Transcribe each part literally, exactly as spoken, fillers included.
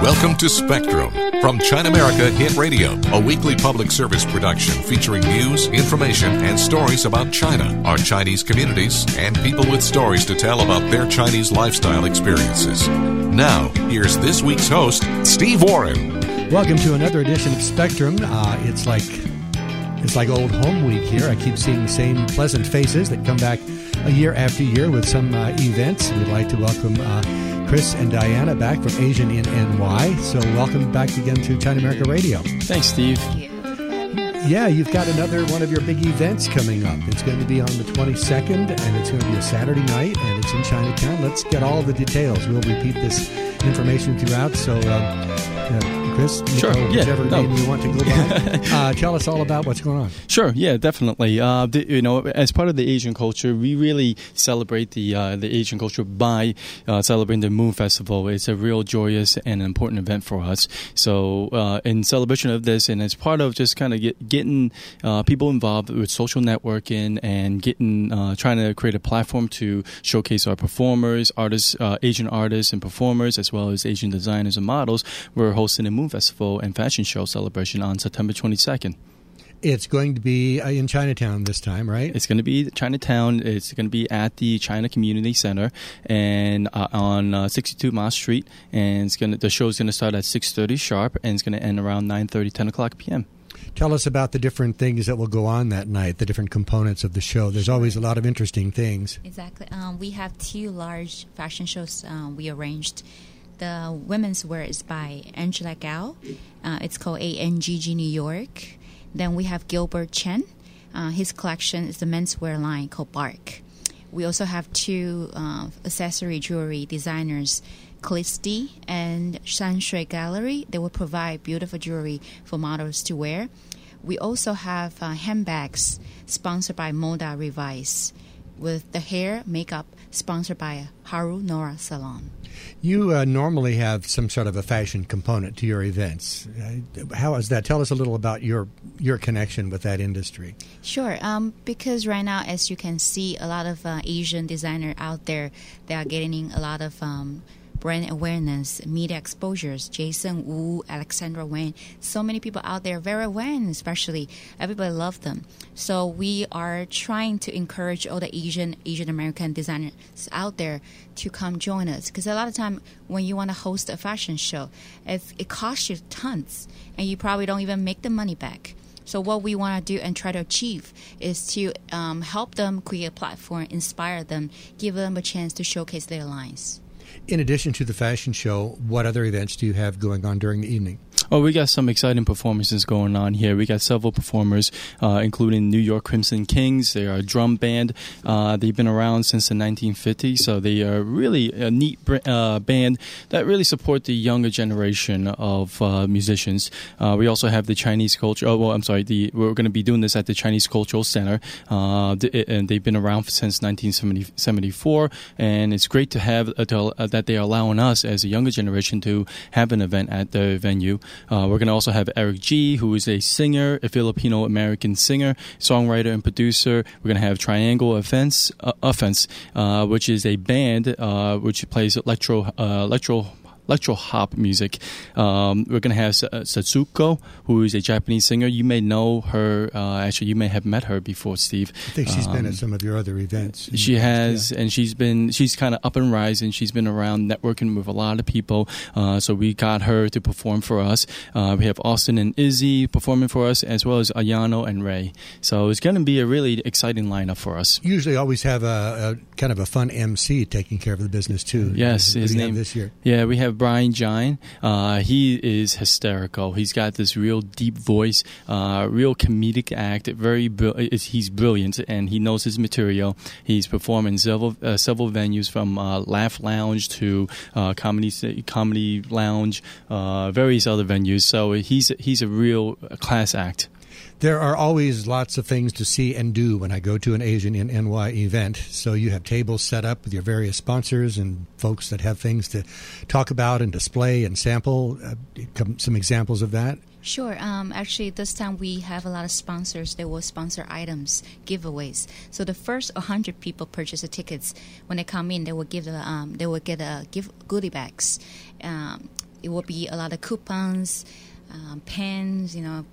Welcome to Spectrum from China America Hit Radio, a weekly public service production featuring news, information, and stories about China, our Chinese communities, and people with stories to tell about their Chinese lifestyle experiences. Now, here's this week's host, Steve Warren. Welcome to another edition of Spectrum. Uh, it's like it's like old home week here. I keep seeing the same pleasant faces that come back a year after year with some uh, events. We'd like to welcome uh, Chris and Diana back from Asian in N Y. So welcome back again to China America Radio. Thanks, Steve. Thank you. Yeah, you've got another one of your big events coming up. It's going to be on the twenty-second, and it's going to be a Saturday night, and it's in Chinatown. Let's get all the details. We'll repeat this information throughout. So, uh, uh, Chris, sure. Nico, yeah, whichever no. name you want to go by, uh, tell us all about what's going on. Sure, yeah, definitely. Uh, the, you know, as part of the Asian culture, we really celebrate the uh, the Asian culture by uh, celebrating the Moon Festival. It's a real joyous and important event for us. So, uh, in celebration of this, and as part of just kind of get, getting uh, people involved with social networking and getting uh, trying to create a platform to showcase our performers, artists, uh, Asian artists and performers, as well as Asian designers and models, we're hosting a Moon Festival and fashion show celebration on September twenty-second. It's going to be uh, in Chinatown this time, right? It's going to be Chinatown. It's going to be at the China Community Center and uh, on uh, sixty-two Ma Street. And it's going to, the show is going to start at six thirty sharp, and it's going to end around nine thirty, ten o'clock p.m. Tell us about the different things that will go on that night, the different components of the show. There's always a lot of interesting things. Exactly. Um, we have two large fashion shows um, we arranged. The women's wear is by Angela Gao. Uh, it's called A N G G New York. Then we have Gilbert Chen. Uh, his collection is the menswear line called Bark. We also have two uh, accessory jewelry designers, Clisty and Shanshui Gallery. They will provide beautiful jewelry for models to wear. We also have uh, handbags sponsored by Moda Revise, with the hair makeup sponsored by Haru Nora Salon. You uh, normally have some sort of a fashion component to your events. Uh, how is that? Tell us a little about your your connection with that industry. Sure. Um, because right now, as you can see, a lot of uh, Asian designers out there, they are getting a lot of um, brand awareness, media exposures. Jason Wu, Alexandra Wang, so many people out there, Vera Wang especially, everybody loves them. So we are trying to encourage all the Asian, Asian American designers out there to come join us. Because a lot of time when you want to host a fashion show, it, it costs you tons, and you probably don't even make the money back. So what we want to do and try to achieve is to um, help them create a platform, inspire them, give them a chance to showcase their lines. In addition to the fashion show, what other events do you have going on during the evening? Oh, we got some exciting performances going on here. We got several performers, uh, including New York Crimson Kings. They are a drum band. Uh, they've been around since the nineteen fifties, so they are really a neat uh, band that really support the younger generation of uh, musicians. Uh, we also have the Chinese culture. Oh, well, I'm sorry. The, we're going to be doing this at the Chinese Cultural Center, uh, and they've been around since nineteen seventy-four. And it's great to have uh, to, uh, that they are allowing us as a younger generation to have an event at the venue. Uh, we're going to also have Eric G., who is a singer, a Filipino-American singer, songwriter, and producer. We're going to have Triangle Offense, uh, Offense uh, which is a band uh, which plays electro, uh, electro, electro hop music. Um, we're going to have uh, Satsuko, who is a Japanese singer. You may know her. Uh, actually, you may have met her before, Steve. I think she's um, been at some of your other events. She has, yeah. and she's been, she's kind of up and rising. She's been around networking with a lot of people. Uh, so we got her to perform for us. Uh, we have Austin and Izzy performing for us, as well as Ayano and Ray. So it's going to be a really exciting lineup for us. You usually always have a, a kind of a fun M C taking care of the business, too. Yes, what his do you name have this year. Yeah, we have Brian Jine. Uh, he is hysterical. He's got this real deep voice, uh, real comedic act. Very, he's brilliant, and he knows his material. He's performed in several uh, several venues, from uh, Laugh Lounge to uh, Comedy Comedy Lounge, uh, various other venues. So he's he's a real class act. There are always lots of things to see and do when I go to an Asian in N Y event. So you have tables set up with your various sponsors and folks that have things to talk about and display and sample. Uh, some examples of that? Sure. Um, actually, this time we have a lot of sponsors. They will sponsor items, giveaways. So the first one hundred people purchase the tickets. When they come in, they will give the um, they will get a give goodie bags. Um, it will be a lot of coupons, um, pens, you know,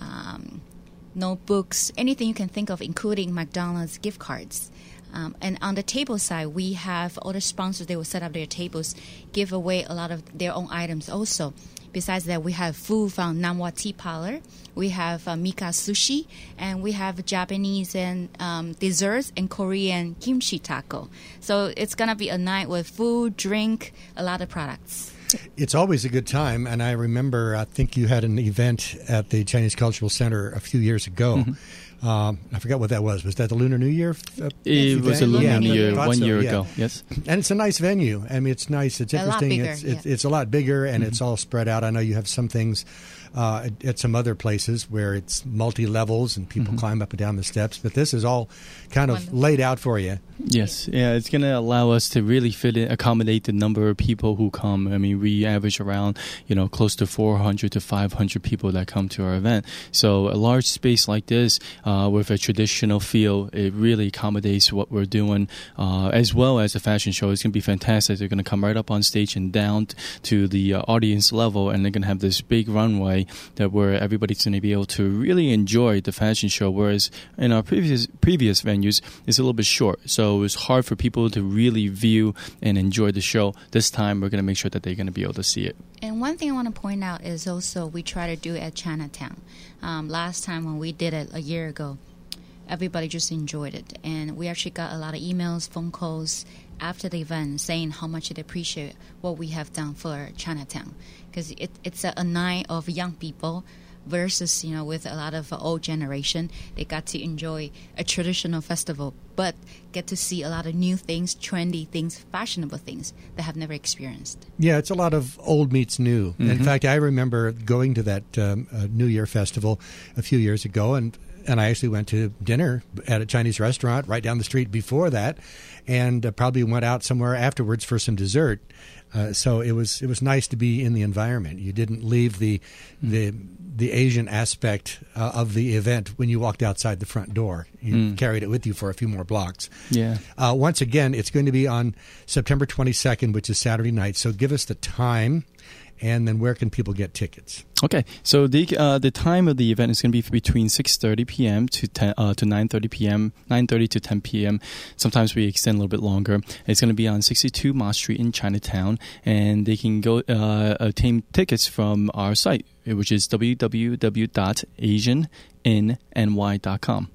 um, notebooks, anything you can think of, including McDonald's gift cards. Um, and on the table side, we have other sponsors. They will set up their tables, give away a lot of their own items also. Besides that, we have food from Namwa Tea Parlor. We have uh, Mika Sushi. And we have Japanese and um, desserts and Korean kimchi taco. So it's going to be a night with food, drink, a lot of products. It's always a good time. And I remember, I think you had an event at the Chinese Cultural Center a few years ago. Mm-hmm. Um, I forgot what that was. Was that the Lunar New Year? Uh, it was a Lunar yeah, New Year one so, year yeah. ago. Yes, and it's a nice venue. I mean, it's nice. It's interesting. A lot bigger, it's, yeah. it's it's a lot bigger, and Mm-hmm. it's all spread out. I know you have some things uh, at, at some other places where it's multi levels and people mm-hmm. climb up and down the steps. But this is all kind of Wonderful. laid out for you. Yes, yeah, it's going to allow us to really fit in, accommodate the number of people who come. I mean, we average around, you know, close to four hundred to five hundred people that come to our event. So a large space like this uh, with a traditional feel, it really accommodates what we're doing, uh, as well as a fashion show. It's going to be fantastic. They're going to come right up on stage and down to the uh, audience level, and they're going to have this big runway that where everybody's going to be able to really enjoy the fashion show, whereas in our previous previous venues, it's a little bit short. So So it's hard for people to really view and enjoy the show. This time, we're going to make sure that they're going to be able to see it. And one thing I want to point out is also we try to do it at Chinatown. Um, last time when we did it a year ago, everybody just enjoyed it. And we actually got a lot of emails, phone calls after the event saying how much they appreciate what we have done for Chinatown. Because it, it's a, a night of young people versus, you know, with a lot of old generation. They got to enjoy a traditional festival, but get to see a lot of new things, trendy things, fashionable things that have never experienced. Yeah, it's a lot of old meets new. Mm-hmm. In fact, I remember going to that um, uh, New Year festival a few years ago, and and I actually went to dinner at a Chinese restaurant right down the street before that, and uh, probably went out somewhere afterwards for some dessert. Uh, so it was it was nice to be in the environment. You didn't leave the the the Asian aspect uh, of the event when you walked outside the front door. You mm. carried it with you for a few more blocks. Yeah. Uh, once again, it's going to be on September twenty-second, which is Saturday night. So give us the time, and then where can people get tickets? Okay, so the uh, the time of the event is going to be between six thirty p.m. to ten, uh, to nine thirty p.m., nine thirty to ten p.m. Sometimes we extend a little bit longer. It's going to be on sixty-two Ma Street in Chinatown, and they can go uh, obtain tickets from our site, which is w w w dot asian in n y dot com.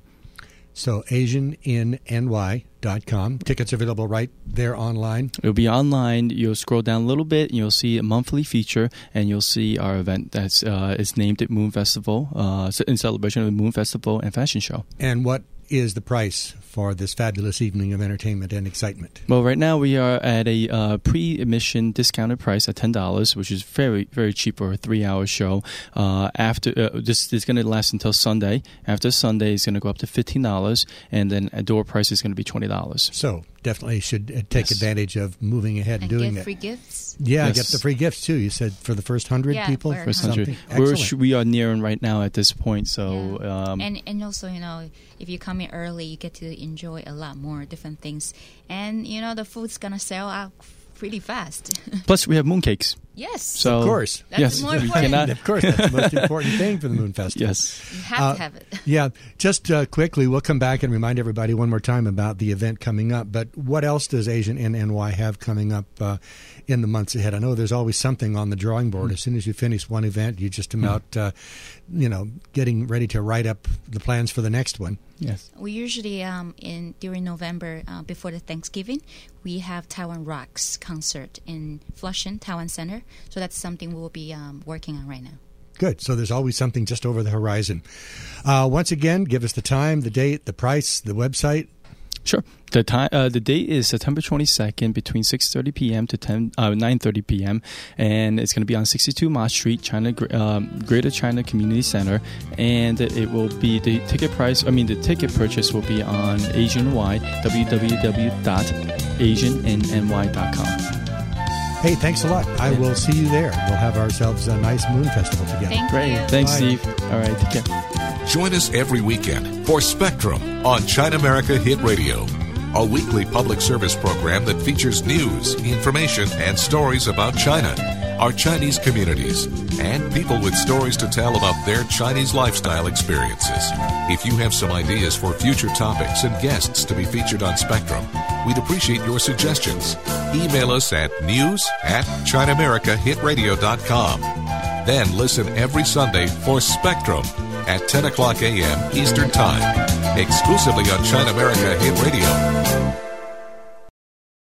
So asian in n y dot com. Tickets available right there online. It'll be online. You'll scroll down a little bit, and you'll see a monthly feature, and you'll see our event that's uh, is named at Moon Festival, uh, in celebration of the Moon Festival and Fashion Show. And what is the price for this fabulous evening of entertainment and excitement? Well, right now we are at a uh, pre-admission discounted price at ten dollars, which is very, very cheap for a three-hour show. Uh, after uh, this is going to last until Sunday. After Sunday, it's going to go up to fifteen dollars, and then a door price is going to be twenty dollars. So definitely should uh, take yes. advantage of moving ahead and, and doing get that. free gifts. Yeah, yes. get the free gifts too. You said for the first hundred yeah, people. First hundred. We're we are nearing right now at this point. So yeah. um, and and also, you know, if you come in early, you get to enjoy a lot more different things, and you know the food's gonna sell out pretty fast. Plus, we have mooncakes. Yes. So, of course. That's yes, more we important. cannot. Of course, that's the most important thing for the Moon Festival. Yes. You have uh, to have it. Yeah. Just uh, quickly, we'll come back and remind everybody one more time about the event coming up. But what else does Asian in N Y have coming up uh, in the months ahead? I know there's always something on the drawing board. Mm. As soon as you finish one event, you just about, mm. uh, you know, getting ready to write up the plans for the next one. Yes. We usually, um, in during November, uh, before the Thanksgiving, we have Taiwan Rocks concert in Flushing, Taiwan Center. So that's something we'll be um, working on right now. Good. So there's always something just over the horizon. Uh, once again, give us the time, the date, the price, the website. Sure. The time, uh, the date is September twenty-second between six thirty p.m. to ten, uh, nine thirty p.m. and it's going to be on sixty-two Ma Street, China, um, Greater China Community Center, and it will be the ticket price. I mean, the ticket purchase will be on Asian Y, w w w dot asian in n y dot com. Hey, thanks a lot. I will see you there. We'll have ourselves a nice Moon Festival together. Thank Great. you. Thanks, Bye. Steve. All right, take care. Join us every weekend for Spectrum on China America Hit Radio, a weekly public service program that features news, information, and stories about China. our Chinese communities, and people with stories to tell about their Chinese lifestyle experiences. If you have some ideas for future topics and guests to be featured on Spectrum, we'd appreciate your suggestions. Email us at news at china america hit radio dot com. Then listen every Sunday for Spectrum at ten o'clock a.m. Eastern Time, exclusively on China America Hit Radio.